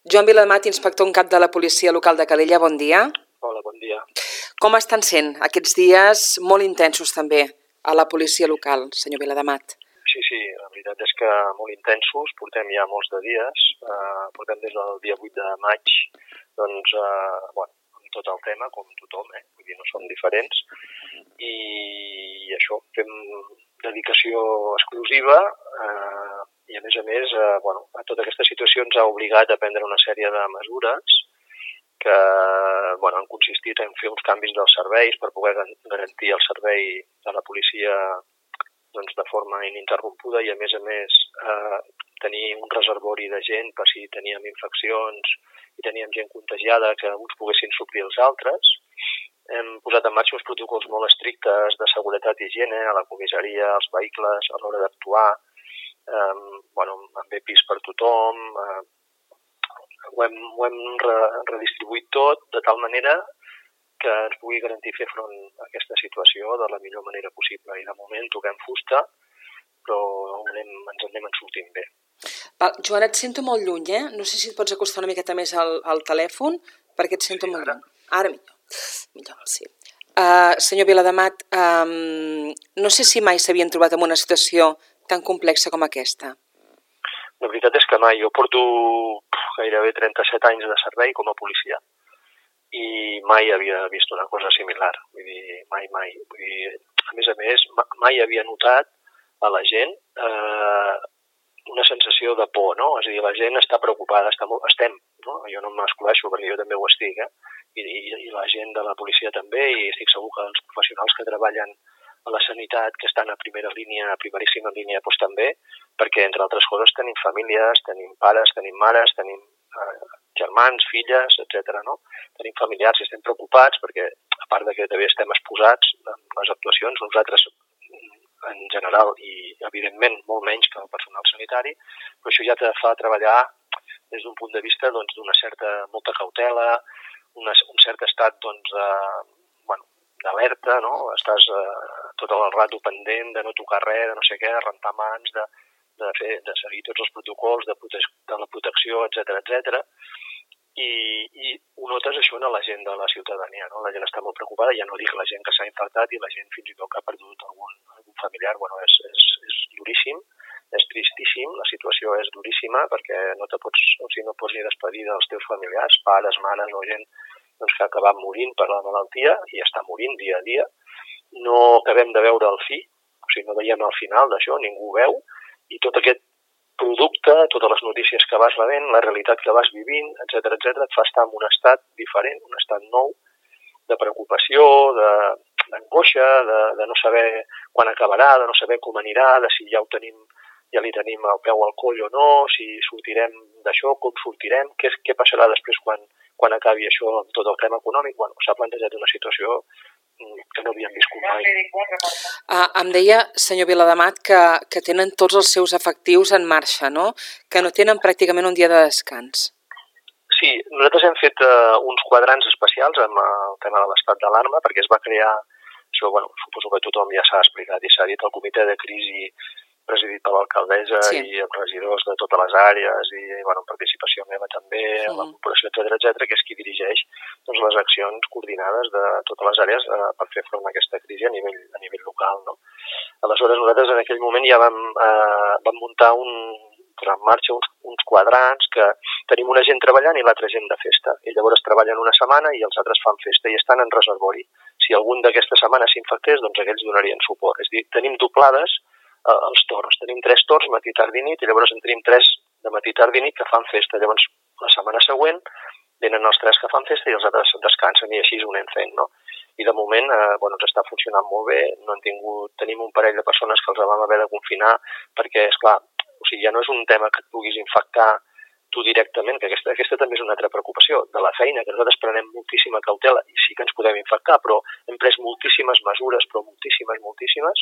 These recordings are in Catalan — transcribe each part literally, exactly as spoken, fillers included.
Joan Vilademat, inspector en cap de la policia local de Calella, bon dia. Hola, bon dia. Com estan sent aquests dies molt intensos també a la policia local, senyor Vilademat? Sí, sí, la veritat és que molt intensos, portem ja molts de dies, eh, portem des del dia vuit de maig, doncs, eh, bueno, amb tot el tema, com tothom, eh? Vull dir, no som diferents, i això, fem dedicació exclusiva, eh, i a més a més, eh, bueno, a tota aquesta situació ens ha obligat a prendre una sèrie de mesures que bueno, han consistit en fer uns canvis dels serveis per poder garantir el servei de la policia doncs, de forma ininterrompuda i a més a més eh, tenir un reservori de gent per si teníem infeccions i teníem gent contagiada que uns poguessin suplir els altres. Hem posat en marxa uns protocols molt estrictes de seguretat i higiene a la comissaria, als vehicles, a l'hora d'actuar, eh, bueno, amb E P Is per tothom, eh, ho hem, ho hem redistribuït tot de tal manera que ens pugui garantir fer front a aquesta situació de la millor manera possible. I de moment toquem fusta, però anem, ens en anem en sortint bé. Val, Joan, et sento molt lluny, eh? No sé si et pots acostar una miqueta més al, al telèfon, perquè et sento sí, molt ara. lluny. Ara millor. millor sí. Uh, senyor Vilademat, um, no sé si mai s'havien trobat en una situació tan complexa com aquesta. La veritat és que mai. Jo porto gairebé trenta-set anys de servei com a policia i mai havia vist una cosa similar. Vull dir, mai, mai. Vull dir, a més a més, mai havia notat a la gent eh, una sensació de por, no? És a dir, la gent està preocupada, està molt, estem, no? Jo no m'escudeixo perquè jo també ho estic, eh? I, i, i la gent de la policia també, i estic segur que els professionals que treballen a la sanitat, que estan a primera línia, a primeríssima línia, doncs també, perquè, entre altres coses, tenim famílies, tenim pares, tenim mares, tenim eh, germans, filles, etcètera. No? Tenim familiars i estem preocupats perquè, a part de que també estem exposats en les actuacions, nosaltres en general i, evidentment, molt menys que el personal sanitari, però això ja te fa treballar des d'un punt de vista doncs, d'una certa, molta cautela, una, un cert estat doncs, eh, bueno, d'alerta, no? Estàs eh, tot el rato pendent de no tocar res, de no sé què, de rentar mans, de, de, fer, de seguir tots els protocols de, prote de la protecció, etcètera, etcètera. I, i ho notes això en la gent de la ciutadania, no? La gent està molt preocupada, ja no dic la gent que s'ha infectat i la gent fins i tot que ha perdut algun, algun familiar, bueno, és, és, és duríssim, és tristíssim, la situació és duríssima perquè no te pots, o sigui, no pots ni despedir dels teus familiars, pares, mares o gent doncs, que ha acabat morint per la malaltia i està morint dia a dia. No acabem de veure el fi, o sigui, no veiem el final d'això, ningú ho veu, i tot aquest producte, totes les notícies que vas rebent, la realitat que vas vivint, etcètera, etcètera, et fa estar en un estat diferent, un estat nou, de preocupació, d'angoixa, de, de no saber quan acabarà, de no saber com anirà, de si ja ho tenim, ja li tenim el peu al coll o no, si sortirem d'això, com sortirem, què, què passarà després quan, quan acabi això amb tot el tema econòmic. Bueno, s'ha plantejat una situació que no havíem viscut mai. Ah, em deia, senyor Vilademat, que, que tenen tots els seus efectius en marxa, no? Que no tenen pràcticament un dia de descans. Sí, nosaltres hem fet uh, uns quadrants especials amb el tema de l'estat d'alarma, perquè es va crear, això, bueno, suposo que tothom ja s'ha explicat i s'ha dit, el comitè de crisi presidit per l'alcaldessa sí. I els regidors de totes les àrees i bueno, participació meva també, sí. La corporació, etcètera, etcètera, que és qui dirigeix doncs, les accions coordinades de totes les àrees eh, per fer front a aquesta crisi a nivell, a nivell local. No? Aleshores, nosaltres en aquell moment ja vam, eh, vam muntar un, en marxa uns, uns quadrants que tenim una gent treballant i l'altra gent de festa. I llavors treballen una setmana i els altres fan festa i estan en reservori. Si algun d'aquesta setmana s'infectés, doncs aquells donarien suport. És a dir, tenim doblades els torns. Tenim tres torns, matí, tard i nit, i llavors en tenim tres de matí, tard i nit que fan festa. Llavors, la setmana següent, venen els tres que fan festa i els altres descansen, i així ho anem fent, no? I de moment, eh, bueno, ens està funcionant molt bé. No han tingut, tenim un parell de persones que els vam haver de confinar perquè, esclar, o sigui, ja no és un tema que et puguis infectar tu directament, que aquesta, aquesta també és una altra preocupació de la feina, que nosaltres prenem moltíssima cautela i sí que ens podem infectar, però hem pres moltíssimes mesures, però moltíssimes, moltíssimes,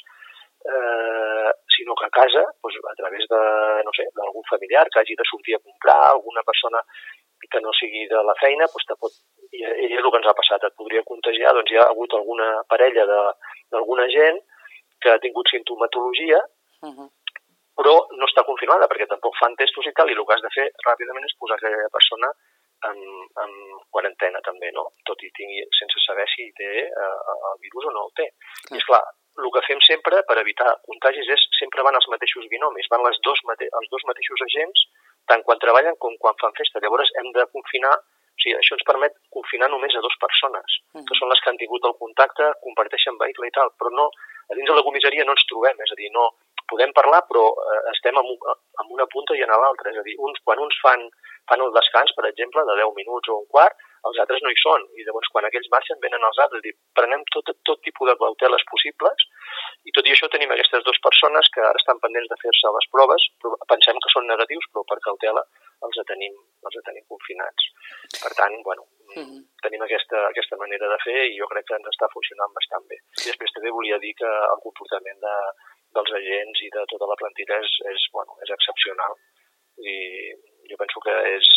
Eh, sinó que a casa, doncs, a través de, no sé, d'algun familiar que hagi de sortir a comprar, alguna persona que no sigui de la feina, doncs te pot, i, i és el que ens ha passat, et podria contagiar, doncs hi ha hagut alguna parella d'alguna gent que ha tingut sintomatologia uh-huh. però no està confirmada perquè tampoc fan testos i tal, i el que has de fer ràpidament és posar aquella persona en, en quarantena també, no? Tot i tingui, sense saber si té eh, el virus o no el té. Clar. I esclar, el que fem sempre per evitar contagis és sempre van els mateixos binomis, van les dos mate els dos mateixos agents, tant quan treballen com quan fan festa. Llavors hem de confinar, o sigui, això ens permet confinar només a dues persones, uh-huh. que són les que han tingut el contacte, comparteixen vehicle i tal, però no, a dins de la comissaria no ens trobem, és a dir, no podem parlar però eh, estem en, en una punta i en l'altra, és a dir, uns, quan uns fan, fan el descans, per exemple, de deu minuts o un quart, els altres no hi són, i llavors quan aquells marxen venen els altres, és a dir, prenem tot, tot tipus de cauteles possibles, i tot i això tenim aquestes dues persones que ara estan pendents de fer-se les proves, però pensem que són negatius, però per cautela els tenim, els tenim confinats. Per tant, bueno, mm-hmm. tenim aquesta, aquesta manera de fer i jo crec que ens està funcionant bastant bé. I després també volia dir que el comportament de, dels agents i de tota la plantilla és, és, bueno, és excepcional. I jo penso que és...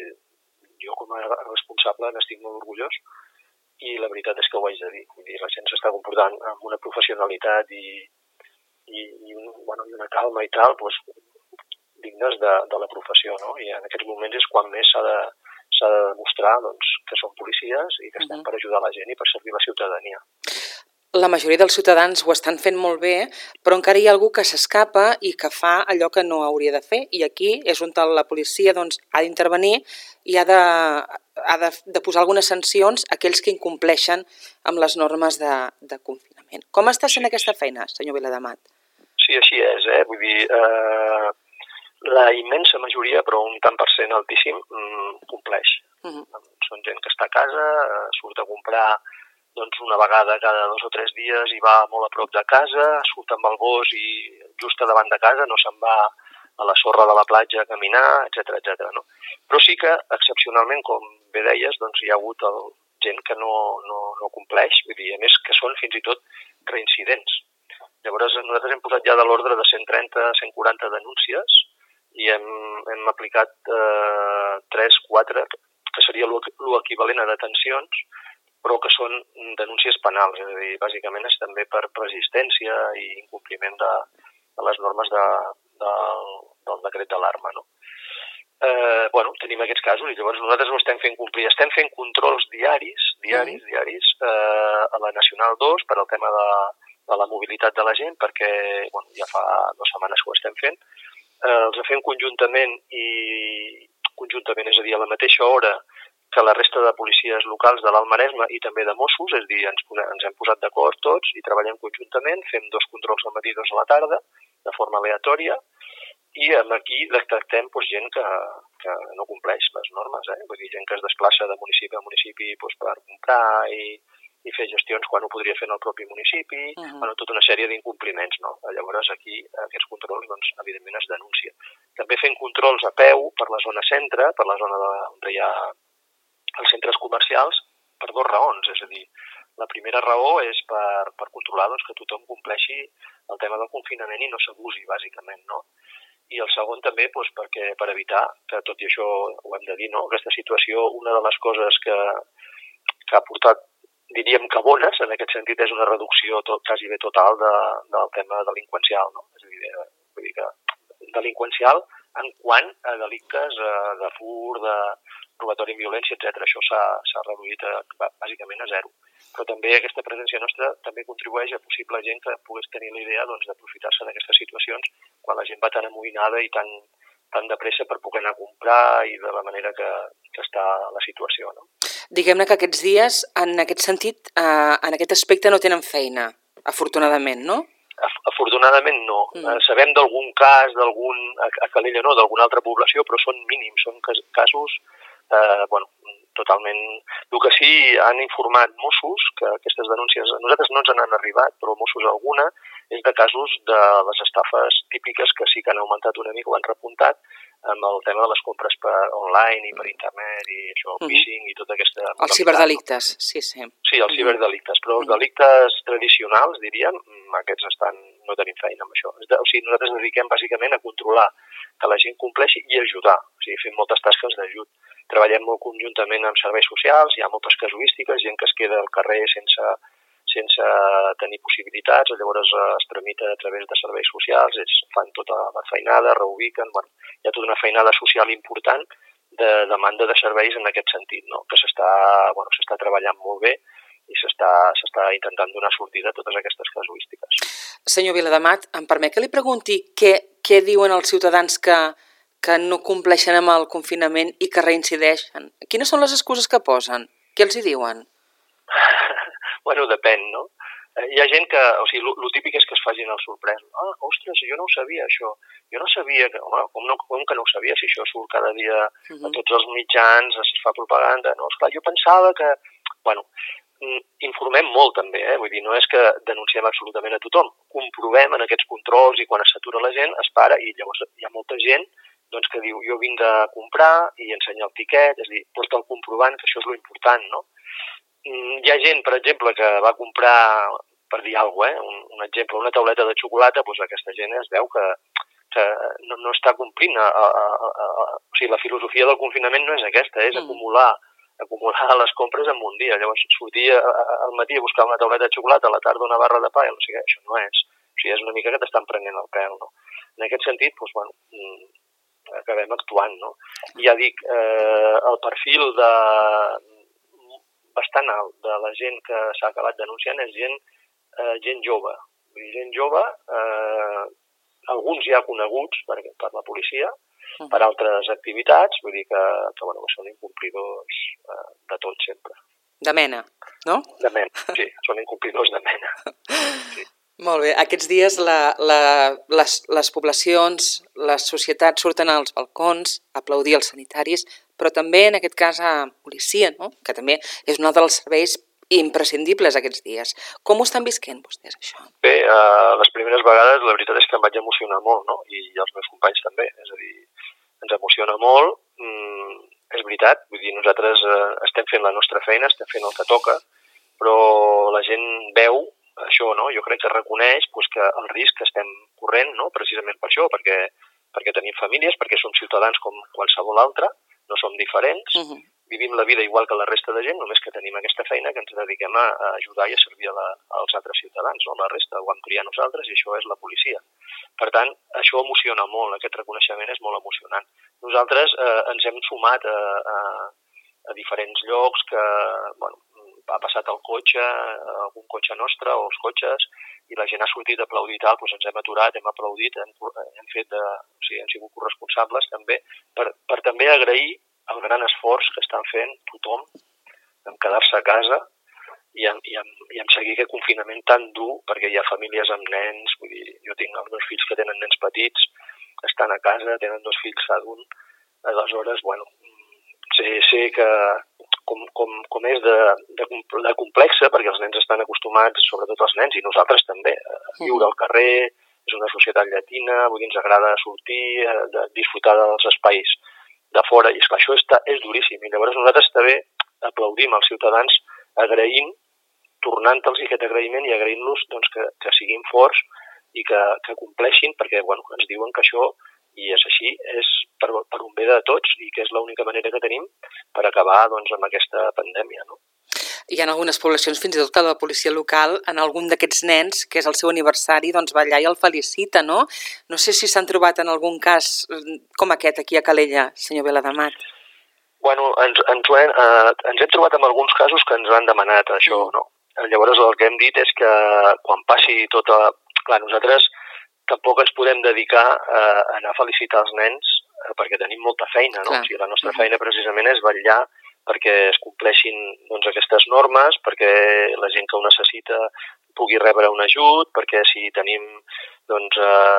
Jo com a responsable n'estic molt orgullós i la veritat és que ho haig de dir. Vull dir, la gent s'està comportant amb una professionalitat i, i, i, un, bueno, i una calma i tal, doncs, dignes de, de la professió, no? I en aquests moments és quan més s'ha de, s'ha de demostrar doncs, que som policies i que estem uh-huh. per ajudar la gent i per servir la ciutadania. La majoria dels ciutadans ho estan fent molt bé, però encara hi ha algú que s'escapa i que fa allò que no hauria de fer. I aquí és on la policia doncs, ha d'intervenir i ha, de, ha de, de posar algunes sancions a aquells que incompleixen amb les normes de, de confinament. Com està sent sí. aquesta feina, senyor Vilademat? Sí, així és. Eh? Vull dir, eh, la immensa majoria, però un tant per cent altíssim, mm, compleix. Uh-huh. Són gent que està a casa, eh, surt a comprar doncs una vegada cada dos o tres dies i va molt a prop de casa, surt amb el gos i just davant de casa, no se'n va a la sorra de la platja a caminar, etcètera, etcètera. No? Però sí que, excepcionalment, com bé deies, doncs hi ha hagut el, gent que no, no, no compleix, vull dir, a més que són fins i tot reincidents. Llavors nosaltres hem posat ja de l'ordre de cent trenta a cent quaranta denúncies i hem, hem aplicat eh, tres, quatre, que seria l'equivalent a detencions, però que són denúncies penals, és a dir, bàsicament és també per resistència i incompliment de, de les normes de, de, del decret d'alarma. No? Eh, bueno, tenim aquests casos i llavors nosaltres no estem fent complir, estem fent controls diaris, diaris, mm. diaris, eh, a la Nacional dos per al tema de, de la mobilitat de la gent, perquè bueno, ja fa dues setmanes que ho estem fent. Eh, els fem conjuntament i conjuntament, és a dir, a la mateixa hora que la resta de policies locals de l'Alt Maresme i també de Mossos, és a dir, ens, posem, ens hem posat d'acord tots i treballem conjuntament, fem dos controls al matí i dos a la tarda, de forma aleatòria, i aquí detectem doncs, gent que, que no compleix les normes, eh? Vull dir, gent que es desplaça de municipi a municipi doncs, per comprar i, i fer gestions quan ho podria fer en el propi municipi, uh-huh. bueno, tota una sèrie d'incompliments, no? Llavors aquí aquests controls, doncs, evidentment es denuncien. També fem controls a peu per la zona centre, per la zona de, on hi ha els centres comercials, per dues raons, és a dir, la primera raó és per, per controlar doncs, que tothom compleixi el tema del confinament i no s'abusi, bàsicament, no? I el segon també doncs, perquè, per evitar, que tot i això ho hem de dir, no? Aquesta situació, una de les coses que, que ha portat, diríem que bones, en aquest sentit és una reducció tot, quasi bé total de, del tema delinqüencial, no? És a dir, de, vull dir que delinqüencial en quant a delictes eh, de fur, de robatori amb violència, etcètera. Això s'ha reduït a, bàsicament a zero. Però també aquesta presència nostra també contribueix a possible gent que pogués tenir la idea doncs, d'aprofitar-se d'aquestes situacions quan la gent va tan amoïnada i tan, tan de pressa per poder anar a comprar i de la manera que, que està la situació. No? Diguem-ne que aquests dies, en aquest sentit, eh, en aquest aspecte no tenen feina, afortunadament, no? Afortunadament no. Mm. Eh, sabem d'algun cas, d'algun, a, a Calella no, d'alguna altra població, però són mínims, són casos Eh, bueno, totalment... El que sí han informat Mossos, que aquestes denúncies, a nosaltres no ens han arribat, però Mossos alguna, és de casos de les estafes típiques que sí que han augmentat una mica o han repuntat amb el tema de les compres per online i per internet i això, el phishing mm-hmm. i tota aquesta... Els ciberdelictes, sí, sí. Sí, els ciberdelictes, però els delictes tradicionals, diríem, aquests estan, no tenim feina amb això. O sigui, nosaltres ens dediquem bàsicament a controlar que la gent compleixi i ajudar, o sigui, fem moltes tasques d'ajut. Treballem molt conjuntament amb serveis socials, hi ha moltes casuístiques, gent que es queda al carrer sense, sense tenir possibilitats, llavors es tramita a través de serveis socials, ells fan tota la feinada, reubiquen, bueno, hi ha tota una feinada social important de demanda de serveis en aquest sentit, no? Que s'està bueno, s'està treballant molt bé i s'està intentant donar sortida a totes aquestes casuístiques. Senyor Viladamat, em permet que li pregunti què, què diuen els ciutadans que, que no compleixen amb el confinament i que reincideixen? Quines són les excuses que posen? Què els hi diuen? Bueno, depèn, no? Hi ha gent que, o sigui, el típic és que es facin el sorprès. Ah, ostres, jo no ho sabia, això. Jo no sabia, que, home, com, no, com que no ho sabia, si això surt cada dia a tots els mitjans, es fa propaganda. No, esclar, jo pensava que... Bueno, informem molt també, eh? Vull dir, no és que denunciem absolutament a tothom. Comprovem en aquests controls i quan es satura la gent es para i llavors hi ha molta gent doncs, que diu jo vinc de comprar i ensenya el tiquet, és a dir, porta el comprovant, que això és lo important, no? Hi ha gent, per exemple, que va comprar, per dir alguna cosa, eh? un, un exemple, una tauleta de xocolata, doncs aquesta gent es veu que, que no, no està complint. A, a, a, a, o sigui, la filosofia del confinament no és aquesta, és mm. acumular acumular les compres en un dia. Llavors, sortir al matí a buscar una tauleta de xocolata, a la tarda una barra de pa, no sé què, això no és. O sigui, és una mica que t'estan prenent el pèl, no? En aquest sentit, doncs, bueno, acabem actuant, no? I ja dic, eh, el perfil de bastant alt de la gent que s'ha acabat denunciant és gent, eh, gent jove. Vull dir, gent jove, eh, alguns ja coneguts per, per la policia, uh-huh. per altres activitats, vull dir que, que, bueno, que són incomplidors eh, de tot sempre. De mena, no? De mena, sí, són incomplidors de mena. Sí. Molt bé, aquests dies la, la, les, les poblacions, les societats surten als balcons a aplaudir els sanitaris, però també en aquest cas a policia, no? Que també és un dels serveis imprescindibles aquests dies. Com ho estan visquent vostès, això? Bé, eh, les primeres vegades la veritat és que em vaig emocionar molt, no? I els meus companys també, és a dir, ens emociona molt, mm, és veritat, vull dir, nosaltres eh, estem fent la nostra feina, estem fent el que toca, però la gent veu això, no? Jo crec que reconeix pues, que el risc que estem corrent, no? Precisament per això, perquè, perquè tenim famílies, perquè som ciutadans com qualsevol altre, no som diferents, uh-huh. vivim la vida igual que la resta de gent, només que tenim aquesta feina que ens dediquem a, a ajudar i a servir a la, als altres ciutadans, no? La resta ho vam triar nosaltres i això és la policia. Per tant, això emociona molt, aquest reconeixement és molt emocionant. Nosaltres eh, ens hem sumat a, a, a diferents llocs que, bueno, ha passat el cotxe, algun cotxe nostre o els cotxes, i la gent ha sortit a aplaudir i tal, doncs ens hem aturat, hem aplaudit, hem, hem fet de, o sigui, hem sigut corresponsables també, per, per també agrair el gran esforç que estan fent tothom en quedar-se a casa i en, i, en, i en seguir aquest confinament tan dur, perquè hi ha famílies amb nens, vull dir, jo tinc els meus fills que tenen nens petits, estan a casa, tenen dos fills cada un, aleshores, bueno, sé, sé que com, com, com és de, de, de complexa, perquè els nens estan acostumats, sobretot els nens, i nosaltres també, a viure al carrer, és una societat llatina, vull dir, ens agrada sortir, de disfrutar dels espais de fora, i esclar, això està, és duríssim, i llavors nosaltres també aplaudim als ciutadans agraint, tornant-los aquest agraïment i agraint-los doncs, que, que siguin forts i que, que compleixin, perquè bueno, ens diuen que això, i és així, és per, per un bé de tots i que és l'única manera que tenim per acabar doncs, amb aquesta pandèmia, no? Hi ha algunes poblacions, fins i tot que la policia local, en algun d'aquests nens, que és el seu aniversari, doncs va allà i el felicita, no? No sé si s'han trobat en algun cas com aquest aquí a Calella, senyor Viladamat. Bueno, ens, ens, hem, eh, ens hem trobat en alguns casos que ens han demanat això, mm. no? Llavors el que hem dit és que quan passi tota... Clar, nosaltres tampoc ens podem dedicar a anar a felicitar els nens eh, perquè tenim molta feina, no? O sigui, la nostra feina precisament és vetllar perquè es compleixin doncs, aquestes normes, perquè la gent que ho necessita pugui rebre un ajut, perquè si tenim doncs,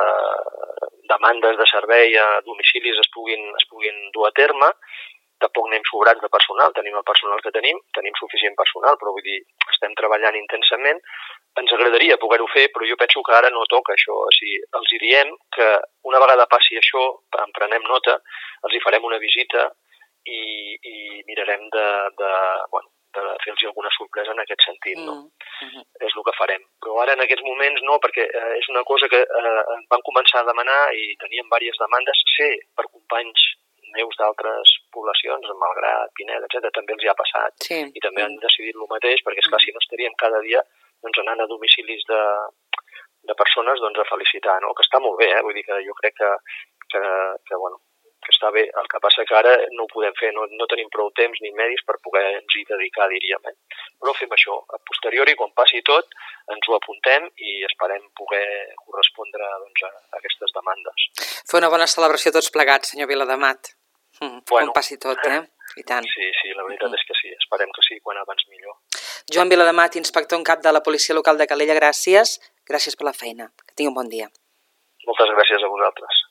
eh, demandes de servei a domicilis es puguin, es puguin dur a terme. Tampoc anem sobrats de personal, tenim el personal que tenim, tenim suficient personal, però vull dir, estem treballant intensament. Ens agradaria poder-ho fer, però jo penso que ara no toca això. O sigui, els hi diem que una vegada passi això, en prenem nota, els hi farem una visita i, i mirarem de, de, bueno, de fer-los alguna sorpresa en aquest sentit, no? Mm-hmm. És el que farem. Però ara en aquests moments no, perquè eh, és una cosa que eh, van començar a demanar i teníem diverses demandes, sé, per companys meus d'altres poblacions, Malgrat, Pineda, etcètera, també els hi ha passat. Sí. I també han decidit el mateix, perquè, esclar, si no estaríem cada dia doncs, anant a domicilis de, de persones doncs, a felicitar, no? Que està molt bé, eh? Vull dir que jo crec que, que, que, bueno, que està bé. El que passa que ara no ho podem fer, no, no tenim prou temps ni medis per poder-nos hi dedicar, diríem. Eh? Però fem això. A posteriori, quan passi tot, ens ho apuntem i esperem poder correspondre doncs, a, a aquestes demandes. Fer una bona celebració tots plegats, senyor Vilademat. Mm, bueno, quan passi tot, eh? I tant. Sí, sí, la veritat mm. és que sí. Esperem que sí, quan abans millor. Joan Vilademat, inspector en cap de la Policia Local de Calella, gràcies. Gràcies per la feina. Que tingui un bon dia. Moltes gràcies a vosaltres.